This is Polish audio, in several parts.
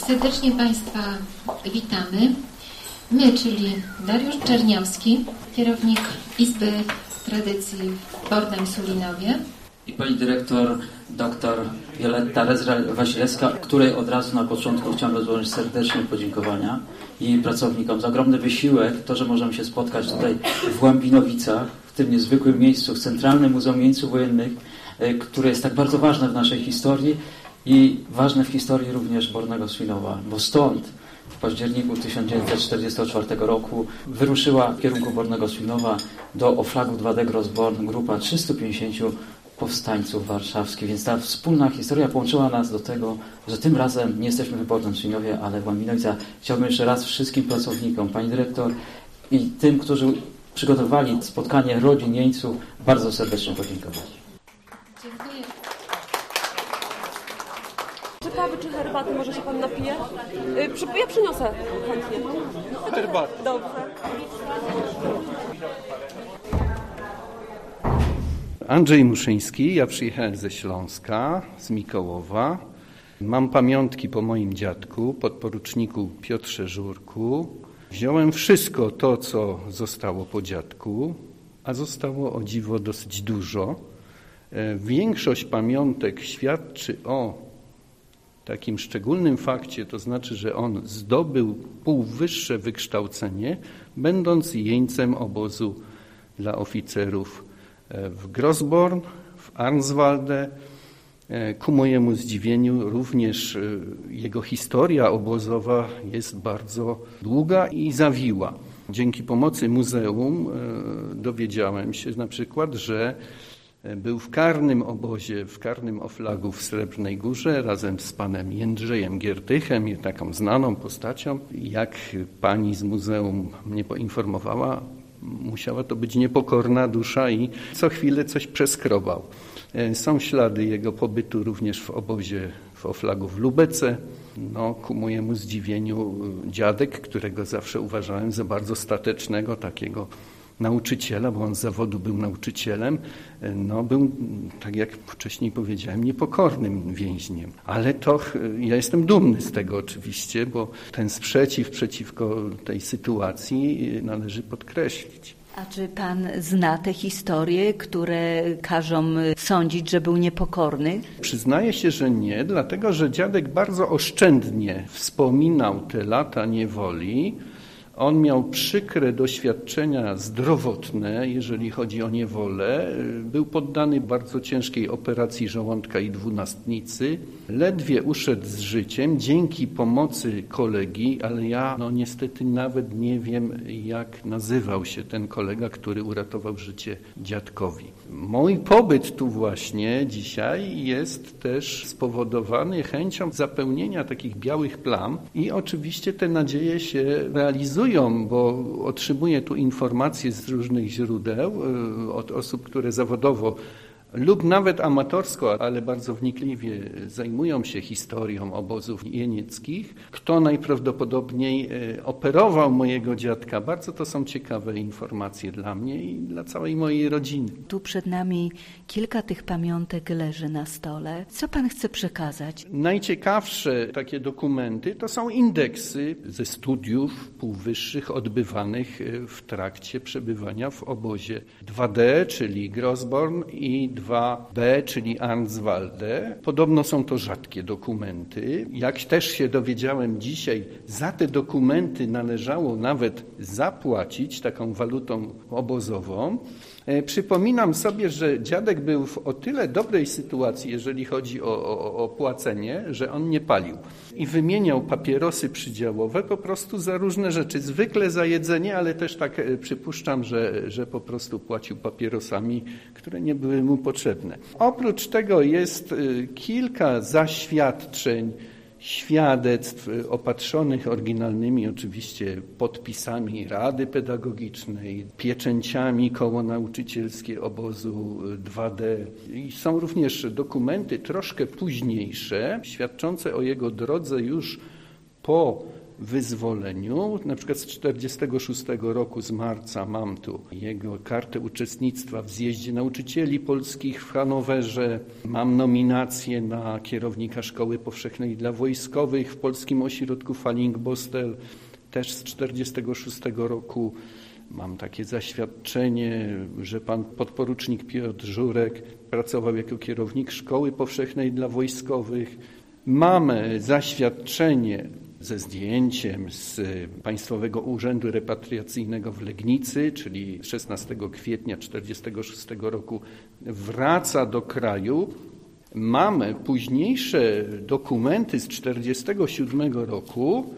Serdecznie Państwa witamy. My, czyli Dariusz Czerniowski, kierownik Izby Tradycji w Bornem Sulinowie. I pani dyrektor dr Violetta Rezra-Wasilewska, której od razu na początku chciałbym złożyć serdeczne podziękowania i pracownikom za ogromny wysiłek, to, że możemy się spotkać tutaj w Łambinowicach, w tym niezwykłym miejscu, w Centralnym Muzeum Jeńców Wojennych, które jest tak bardzo ważne w naszej historii i ważne w historii również Bornego Sulinowa, bo stąd w październiku 1944 roku wyruszyła w kierunku Bornego Sulinowa do Oflagu 2D Grossborn grupa 350 powstańców warszawskich, więc ta wspólna historia połączyła nas do tego, że tym razem nie jesteśmy w Bornym Sulinowie, ale w Łambinowicach. Chciałbym jeszcze raz wszystkim pracownikom, pani dyrektor i tym, którzy przygotowali spotkanie rodzin jeńców, bardzo serdecznie podziękować. Dziękuję. Czy kawy, czy herbaty może się Pan napije? Ja przyniosę chętnie. Herbatę. Dobrze. Andrzej Muszyński, ja przyjechałem ze Śląska, z Mikołowa. Mam pamiątki po moim dziadku, podporuczniku Piotrze Żurku. Wziąłem wszystko to, co zostało po dziadku, a zostało o dziwo dosyć dużo. Większość pamiątek świadczy o takim szczególnym fakcie, to znaczy, że on zdobył półwyższe wykształcenie, będąc jeńcem obozu dla oficerów w Grossborn, w Arnswalde. Ku mojemu zdziwieniu również jego historia obozowa jest bardzo długa i zawiła. Dzięki pomocy muzeum dowiedziałem się na przykład, że był w karnym obozie, w karnym Oflagu w Srebrnej Górze razem z panem Jędrzejem Giertychem, taką znaną postacią. Jak pani z muzeum mnie poinformowała, musiała to być niepokorna dusza i co chwilę coś przeskrobał. Są ślady jego pobytu również w obozie w Oflagu w Lubece. Ku mojemu zdziwieniu dziadek, którego zawsze uważałem za bardzo statecznego takiego nauczyciela, bo on z zawodu był nauczycielem, był, tak jak wcześniej powiedziałem, niepokornym więźniem. Ale to ja jestem dumny z tego oczywiście, bo ten sprzeciw przeciwko tej sytuacji należy podkreślić. A czy pan zna te historie, które każą sądzić, że był niepokorny? Przyznaję się, że nie, dlatego że dziadek bardzo oszczędnie wspominał te lata niewoli. On miał przykre doświadczenia zdrowotne, jeżeli chodzi o niewolę. Był poddany bardzo ciężkiej operacji żołądka i dwunastnicy. Ledwie uszedł z życiem dzięki pomocy kolegi, ale ja niestety nawet nie wiem, jak nazywał się ten kolega, który uratował życie dziadkowi. Mój pobyt tu właśnie dzisiaj jest też spowodowany chęcią zapełnienia takich białych plam i oczywiście te nadzieje się realizują, bo otrzymuję tu informacje z różnych źródeł od osób, które zawodowo lub nawet amatorsko, ale bardzo wnikliwie zajmują się historią obozów jenieckich. Kto najprawdopodobniej operował mojego dziadka? Bardzo to są ciekawe informacje dla mnie i dla całej mojej rodziny. Tu przed nami kilka tych pamiątek leży na stole. Co pan chce przekazać? Najciekawsze takie dokumenty to są indeksy ze studiów półwyższych odbywanych w trakcie przebywania w obozie 2D, czyli Grossborn, i 2B, czyli Arnswalde. Podobno są to rzadkie dokumenty. Jak też się dowiedziałem dzisiaj, za te dokumenty należało nawet zapłacić taką walutą obozową. Przypominam sobie, że dziadek był w o tyle dobrej sytuacji, jeżeli chodzi o płacenie, że on nie palił. I wymieniał papierosy przydziałowe po prostu za różne rzeczy. Zwykle za jedzenie, ale też tak przypuszczam, że po prostu płacił papierosami, które nie były mu potrzebne. Oprócz tego jest kilka zaświadczeń, świadectw opatrzonych oryginalnymi oczywiście podpisami Rady Pedagogicznej, pieczęciami koło nauczycielskie obozu 2D. I są również dokumenty troszkę późniejsze, świadczące o jego drodze już po wyzwoleniu. Na przykład z 1946 roku, z marca, mam tu jego kartę uczestnictwa w zjeździe nauczycieli polskich w Hanowerze. Mam nominację na kierownika Szkoły Powszechnej dla Wojskowych w Polskim Ośrodku Fallingbostel, też z 1946 roku. Mam takie zaświadczenie, że pan podporucznik Piotr Żurek pracował jako kierownik Szkoły Powszechnej dla Wojskowych. Mamy zaświadczenie ze zdjęciem z Państwowego Urzędu Repatriacyjnego w Legnicy, czyli 16 kwietnia 1946 roku wraca do kraju. Mamy późniejsze dokumenty z 1947 roku,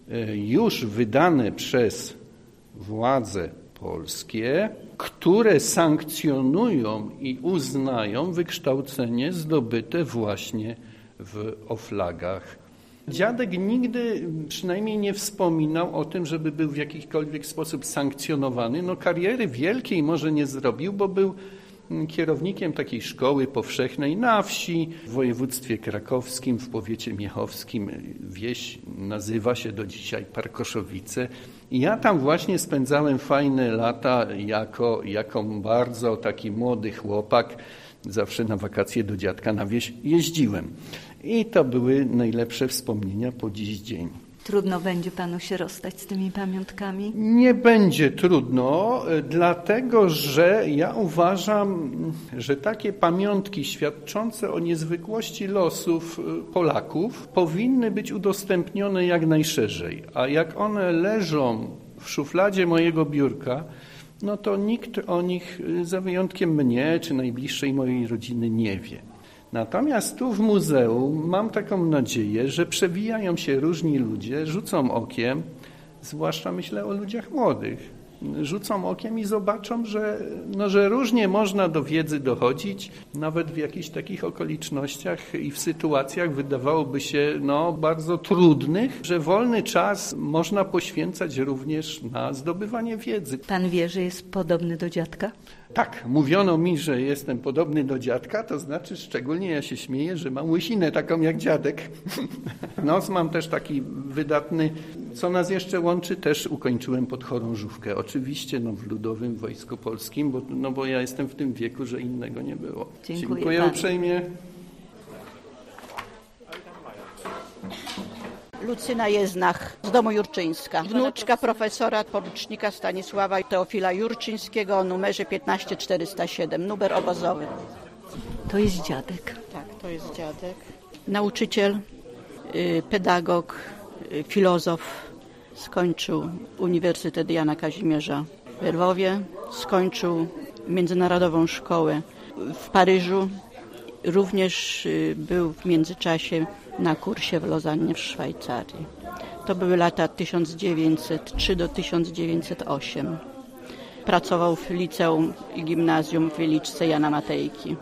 już wydane przez władze polskie, które sankcjonują i uznają wykształcenie zdobyte właśnie w oflagach. Dziadek nigdy przynajmniej nie wspominał o tym, żeby był w jakikolwiek sposób sankcjonowany. No, kariery wielkiej może nie zrobił, bo był kierownikiem takiej szkoły powszechnej na wsi w województwie krakowskim, w powiecie miechowskim. Wieś nazywa się do dzisiaj Parkoszowice. I ja tam właśnie spędzałem fajne lata jako bardzo taki młody chłopak. Zawsze na wakacje do dziadka na wieś jeździłem. I to były najlepsze wspomnienia po dziś dzień. Trudno będzie panu się rozstać z tymi pamiątkami? Nie będzie trudno, dlatego że ja uważam, że takie pamiątki świadczące o niezwykłości losów Polaków powinny być udostępnione jak najszerzej. A jak one leżą w szufladzie mojego biurka, no to nikt o nich, za wyjątkiem mnie czy najbliższej mojej rodziny, nie wie. Natomiast tu w muzeum mam taką nadzieję, że przewijają się różni ludzie, rzucą okiem, zwłaszcza myślę o ludziach młodych, rzucą okiem i zobaczą, że różnie można do wiedzy dochodzić, nawet w jakichś takich okolicznościach i w sytuacjach wydawałoby się bardzo trudnych, że wolny czas można poświęcać również na zdobywanie wiedzy. Pan wie, że jest podobny do dziadka? Tak, mówiono mi, że jestem podobny do dziadka, to znaczy szczególnie ja się śmieję, że mam łysinę taką jak dziadek. Nos mam też taki wydatny. Co nas jeszcze łączy, też ukończyłem podchorążówkę. Oczywiście w Ludowym Wojsku Polskim, bo ja jestem w tym wieku, że innego nie było. Dziękuję uprzejmie. Lucyna Jeznach z domu Jurczyńska, wnuczka profesora porucznika Stanisława Teofila Jurczyńskiego o numerze 15407, numer obozowy. To jest dziadek. Tak, to jest dziadek. Nauczyciel, pedagog, filozof. Skończył Uniwersytet Jana Kazimierza w Lwowie, skończył Międzynarodową Szkołę w Paryżu. Również był w międzyczasie na kursie w Lozannie w Szwajcarii. To były lata 1903 do 1908. Pracował w liceum i gimnazjum w Wieliczce Jana Matejki.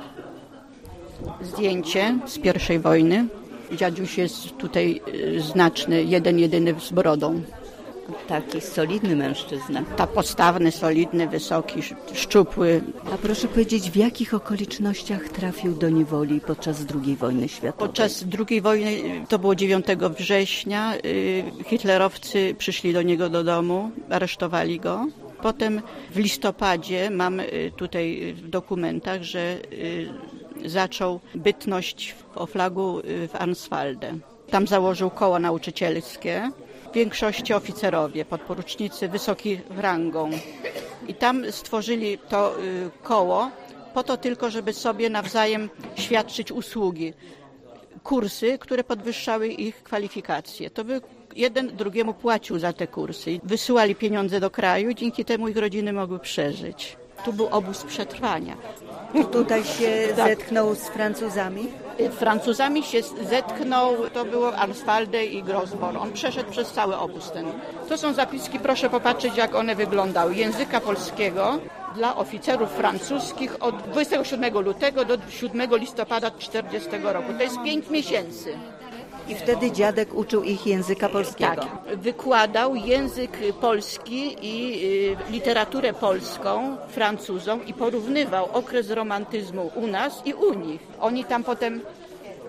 Zdjęcie z I wojny. Dziaduś jest tutaj znaczny, jedyny z brodą. Taki solidny mężczyzna. Tak, postawny, solidny, wysoki, szczupły. A proszę powiedzieć, w jakich okolicznościach trafił do niewoli podczas II wojny światowej? Podczas II wojny, to było 9 września, hitlerowcy przyszli do niego do domu, aresztowali go. Potem w listopadzie, mam tutaj w dokumentach, że zaczął bytność w Oflagu w Arnswalde. Tam założył koło nauczycielskie. W większości oficerowie, podporucznicy wysoki rangą. I tam stworzyli to koło po to tylko, żeby sobie nawzajem świadczyć usługi. Kursy, które podwyższały ich kwalifikacje. To by jeden drugiemu płacił za te kursy. Wysyłali pieniądze do kraju, dzięki temu ich rodziny mogły przeżyć. Tu był obóz przetrwania. Tutaj się zetknął z Francuzami? Francuzami się zetknął, to było Arnswalde i Grosbohr. On przeszedł przez cały obóz ten. To są zapiski, proszę popatrzeć, jak one wyglądały. Języka polskiego dla oficerów francuskich od 27 lutego do 7 listopada 1940 roku. To jest 5 miesięcy. I wtedy dziadek uczył ich języka polskiego. Tak, wykładał język polski i literaturę polską Francuzom i porównywał okres romantyzmu u nas i u nich. Oni tam potem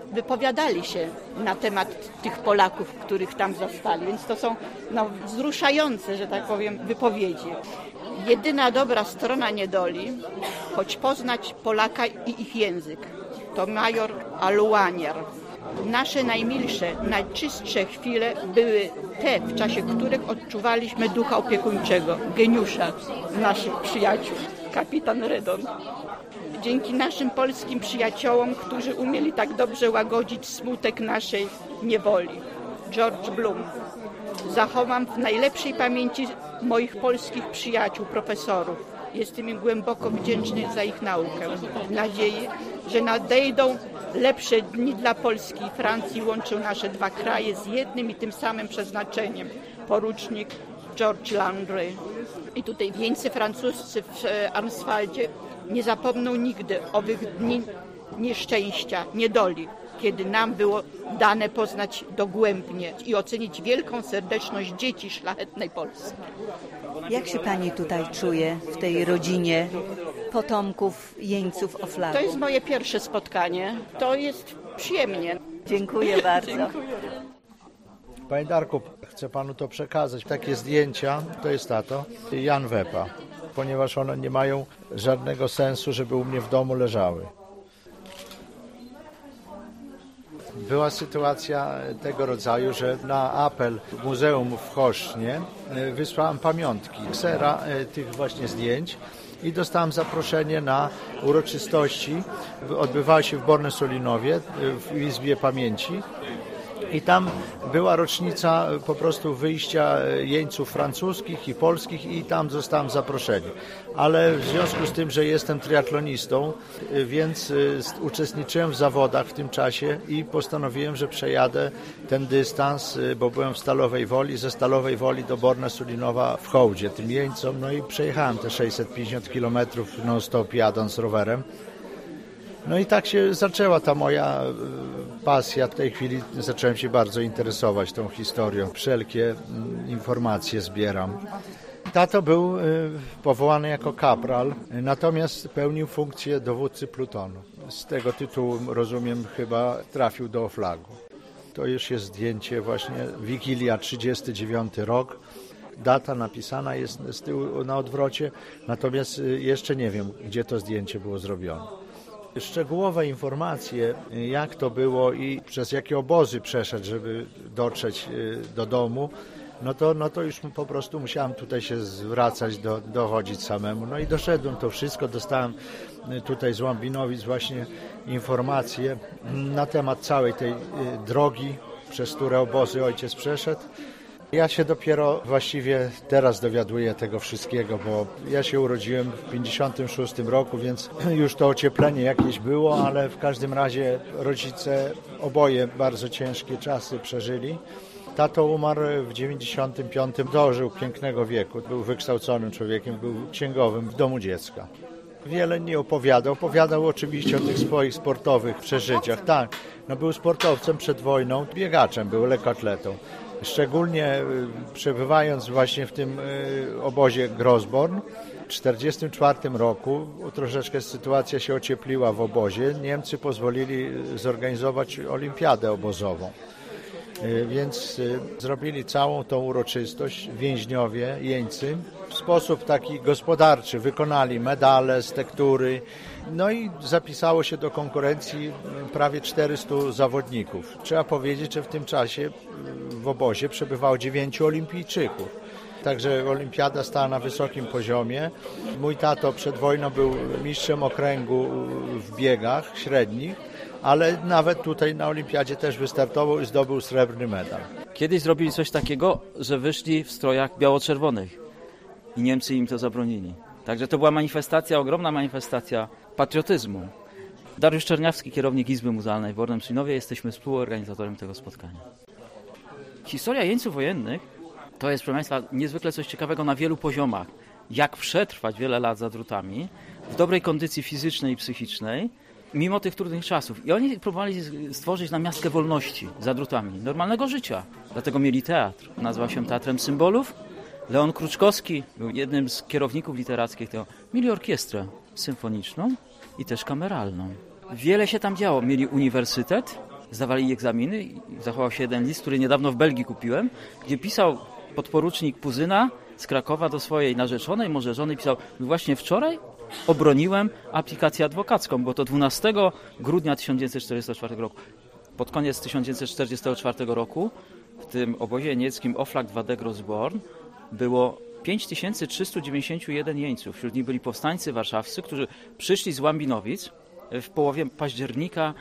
wypowiadali się na temat tych Polaków, których tam zastali. Więc to są wzruszające, że tak powiem, wypowiedzi. Jedyna dobra strona niedoli, choć poznać Polaka i ich język, to major Aluanier. Nasze najmilsze, najczystsze chwile były te, w czasie których odczuwaliśmy ducha opiekuńczego, geniusza naszych przyjaciół, kapitan Redon. Dzięki naszym polskim przyjaciołom, którzy umieli tak dobrze łagodzić smutek naszej niewoli. George Bloom. Zachowam w najlepszej pamięci moich polskich przyjaciół, profesorów. Jestem im głęboko wdzięczny za ich naukę. W nadziei, że nadejdą lepsze dni dla Polski i Francji, łączą nasze dwa kraje z jednym i tym samym przeznaczeniem. Porucznik George Landry. I tutaj wieńcy francuscy w Arnswaldzie nie zapomną nigdy owych dni nieszczęścia, niedoli, kiedy nam było dane poznać dogłębnie i ocenić wielką serdeczność dzieci szlachetnej Polski. Jak się pani tutaj czuje w tej rodzinie potomków jeńców Oflagu? To jest moje pierwsze spotkanie. To jest przyjemnie. Dziękuję bardzo. Panie Darku, chcę panu to przekazać. Takie zdjęcia, to jest tato, Jan Wepa, ponieważ one nie mają żadnego sensu, żeby u mnie w domu leżały. Była sytuacja tego rodzaju, że na apel Muzeum w Choszcznie wysłałem pamiątki, ksera tych właśnie zdjęć i dostałem zaproszenie na uroczystości. Odbywały się w Borne-Solinowie w Izbie Pamięci i tam była rocznica po prostu wyjścia jeńców francuskich i polskich i tam zostałem zaproszony. Ale w związku z tym, że jestem triatlonistą, więc uczestniczyłem w zawodach w tym czasie i postanowiłem, że przejadę ten dystans, bo byłem w Stalowej Woli, ze Stalowej Woli do Borne-Solinowa w hołdzie tym jeńcom. No i przejechałem te 650 km non-stop jadąc rowerem. No i tak się zaczęła ta moja pasja. W tej chwili zacząłem się bardzo interesować tą historią. Wszelkie informacje zbieram. Tato był powołany jako kapral, natomiast pełnił funkcję dowódcy plutonu. Z tego tytułu, rozumiem, chyba trafił do Oflagu. To już jest zdjęcie właśnie Wigilia, 39 rok. Data napisana jest z tyłu na odwrocie, natomiast jeszcze nie wiem, gdzie to zdjęcie było zrobione. Szczegółowe informacje, jak to było i przez jakie obozy przeszedł, żeby dotrzeć do domu, no to już po prostu musiałem tutaj się zwracać, dochodzić samemu. No i doszedłem to wszystko, dostałem tutaj z Łambinowic właśnie informacje na temat całej tej drogi, przez które obozy ojciec przeszedł. Ja się dopiero właściwie teraz dowiaduję tego wszystkiego, bo ja się urodziłem w 56 roku, więc już to ocieplenie jakieś było, ale w każdym razie rodzice oboje bardzo ciężkie czasy przeżyli. Tato umarł w 95, dożył pięknego wieku, był wykształconym człowiekiem, był księgowym w domu dziecka. Wiele nie opowiadał. Opowiadał oczywiście o tych swoich sportowych przeżyciach. Tak, był sportowcem przed wojną, biegaczem, był lekkoatletą. Szczególnie przebywając właśnie w tym obozie Grosborn w 1944 roku, troszeczkę sytuacja się ociepliła w obozie. Niemcy pozwolili zorganizować olimpiadę obozową. Więc zrobili całą tą uroczystość więźniowie, jeńcy. W sposób taki gospodarczy wykonali medale z tektury. No i zapisało się do konkurencji prawie 400 zawodników. Trzeba powiedzieć, że w tym czasie w obozie przebywało 9 olimpijczyków. Także olimpiada stała na wysokim poziomie. Mój tato przed wojną był mistrzem okręgu w biegach średnich, ale nawet tutaj na olimpiadzie też wystartował i zdobył srebrny medal. Kiedyś zrobili coś takiego, że wyszli w strojach biało-czerwonych i Niemcy im to zabronili. Także to była manifestacja, ogromna manifestacja patriotyzmu. Dariusz Czerniawski, kierownik Izby Muzealnej w Bornem-Solinowie, jesteśmy współorganizatorem tego spotkania. Historia jeńców wojennych to jest, proszę Państwa, niezwykle coś ciekawego na wielu poziomach. Jak przetrwać wiele lat za drutami w dobrej kondycji fizycznej i psychicznej, mimo tych trudnych czasów. I oni próbowali stworzyć namiastkę wolności za drutami, normalnego życia. Dlatego mieli teatr. Nazywał się Teatrem Symbolów. Leon Kruczkowski był jednym z kierowników literackich tego. Mieli orkiestrę symfoniczną i też kameralną. Wiele się tam działo. Mieli uniwersytet, zdawali egzaminy i zachował się jeden list, który niedawno w Belgii kupiłem, gdzie pisał podporucznik Puzyna z Krakowa do swojej narzeczonej, może żony, pisał: właśnie wczoraj obroniłem aplikację adwokacką, bo to 12 grudnia 1944 roku. Pod koniec 1944 roku w tym obozie niemieckim Hoflager Grossborn było 5391 jeńców. Wśród nich byli powstańcy warszawscy, którzy przyszli z Łambinowic w połowie października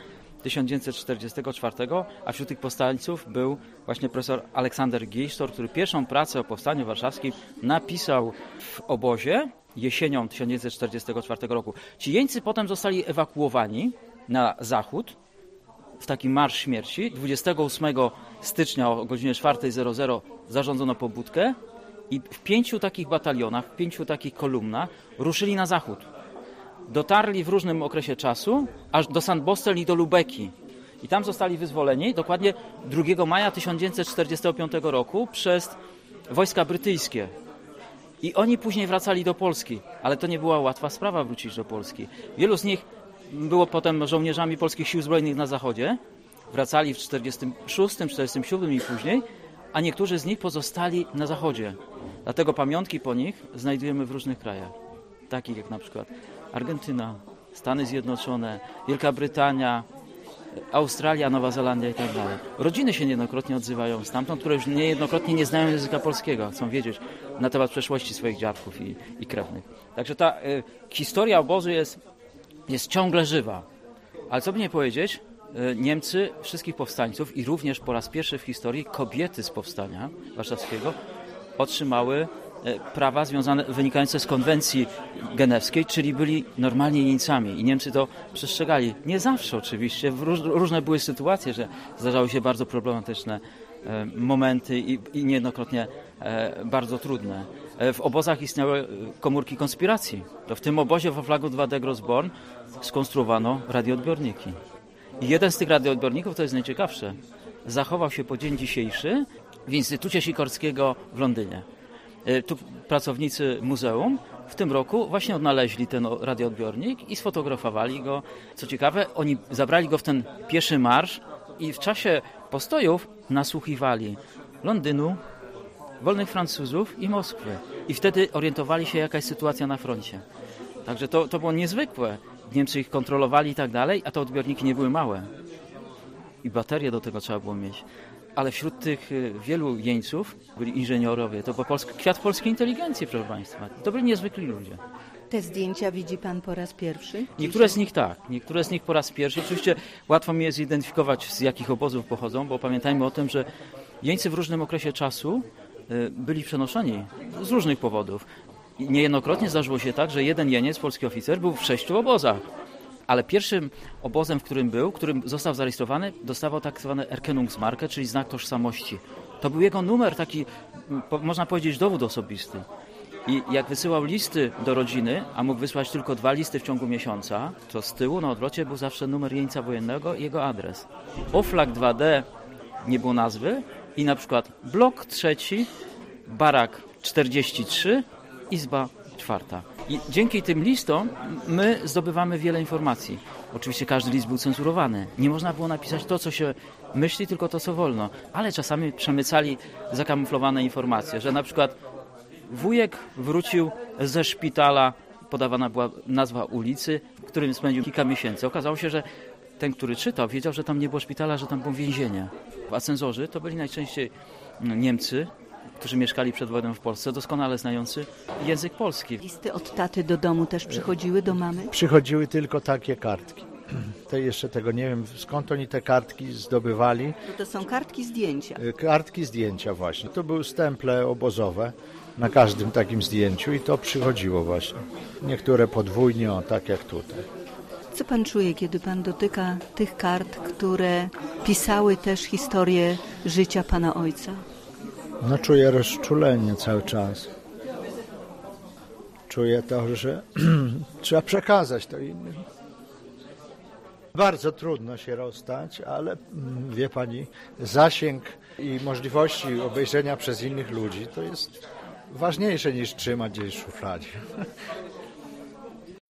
1944, a wśród tych powstańców był właśnie profesor Aleksander Giejsztor, który pierwszą pracę o powstaniu warszawskim napisał w obozie jesienią 1944 roku. Ci jeńcy potem zostali ewakuowani na zachód w taki marsz śmierci. 28 stycznia o godzinie 4:00 zarządzono pobudkę i w 5 takich batalionach, w 5 takich kolumnach ruszyli na zachód. Dotarli w różnym okresie czasu aż do Sandbostel i do Lubeki. I tam zostali wyzwoleni dokładnie 2 maja 1945 roku przez wojska brytyjskie. I oni później wracali do Polski, ale to nie była łatwa sprawa wrócić do Polski. Wielu z nich było potem żołnierzami polskich sił zbrojnych na zachodzie. Wracali w 1946, 1947 i później, a niektórzy z nich pozostali na zachodzie. Dlatego pamiątki po nich znajdujemy w różnych krajach, takich jak na przykład Argentyna, Stany Zjednoczone, Wielka Brytania, Australia, Nowa Zelandia i tak dalej. Rodziny się niejednokrotnie odzywają stamtąd, które już niejednokrotnie nie znają języka polskiego, chcą wiedzieć na temat przeszłości swoich dziadków i krewnych. Także ta historia obozu jest ciągle żywa. Ale co by nie powiedzieć, Niemcy wszystkich powstańców i również po raz pierwszy w historii kobiety z powstania warszawskiego otrzymały prawa wynikające z konwencji genewskiej, czyli byli normalnie jeńcami i Niemcy to przestrzegali. Nie zawsze oczywiście, różne były sytuacje, że zdarzały się bardzo problematyczne momenty i niejednokrotnie bardzo trudne. W obozach istniały komórki konspiracji. To w tym obozie w Hoflager Grossborn skonstruowano radioodbiorniki. I jeden z tych radioodbiorników, to jest najciekawsze, zachował się po dzień dzisiejszy w Instytucie Sikorskiego w Londynie. Tu pracownicy muzeum w tym roku właśnie odnaleźli ten radioodbiornik i sfotografowali go. Co ciekawe, oni zabrali go w ten pieszy marsz i w czasie postojów nasłuchiwali Londynu, Wolnych Francuzów i Moskwy. I wtedy orientowali się, jaka jest sytuacja na froncie. Także to było niezwykłe. Niemcy ich kontrolowali i tak dalej, a te odbiorniki nie były małe. I baterie do tego trzeba było mieć. Ale wśród tych wielu jeńców byli inżynierowie. To był kwiat polskiej inteligencji, proszę Państwa. To byli niezwykli ludzie. Te zdjęcia widzi Pan po raz pierwszy? Niektóre z nich tak. Niektóre z nich po raz pierwszy. Oczywiście łatwo mi jest zidentyfikować, z jakich obozów pochodzą, bo pamiętajmy o tym, że jeńcy w różnym okresie czasu byli przenoszeni z różnych powodów. I niejednokrotnie zdarzyło się tak, że jeden jeniec, polski oficer, był w 6 obozach. Ale pierwszym obozem, w którym został zarejestrowany, dostawał tak zwane Erkennungsmarke, czyli znak tożsamości. To był jego numer, taki, można powiedzieć, dowód osobisty. I jak wysyłał listy do rodziny, a mógł wysłać tylko 2 listy w ciągu miesiąca, to z tyłu na odwrocie był zawsze numer jeńca wojennego i jego adres. Oflag 2D nie było nazwy i na przykład blok 3, barak 43, izba 4. I dzięki tym listom my zdobywamy wiele informacji. Oczywiście każdy list był cenzurowany. Nie można było napisać to, co się myśli, tylko to, co wolno. Ale czasami przemycali zakamuflowane informacje, że na przykład wujek wrócił ze szpitala, podawana była nazwa ulicy, w którym spędził kilka miesięcy. Okazało się, że ten, który czytał, wiedział, że tam nie było szpitala, że tam było więzienie. A cenzorzy to byli najczęściej Niemcy, którzy mieszkali przed wojną w Polsce, doskonale znający język polski. Listy od taty do domu też przychodziły do mamy? Przychodziły tylko takie kartki. Jeszcze tego nie wiem, skąd oni te kartki zdobywali. To są kartki zdjęcia. Kartki zdjęcia właśnie. To były stemple obozowe na każdym takim zdjęciu i to przychodziło właśnie. Niektóre podwójnie, tak jak tutaj. Co pan czuje, kiedy pan dotyka tych kart, które pisały też historię życia pana ojca? No czuję rozczulenie cały czas. Czuję to, że trzeba przekazać to innym. Bardzo trudno się rozstać, ale wie pani, zasięg i możliwości obejrzenia przez innych ludzi to jest ważniejsze niż trzymać gdzieś w szufladzie.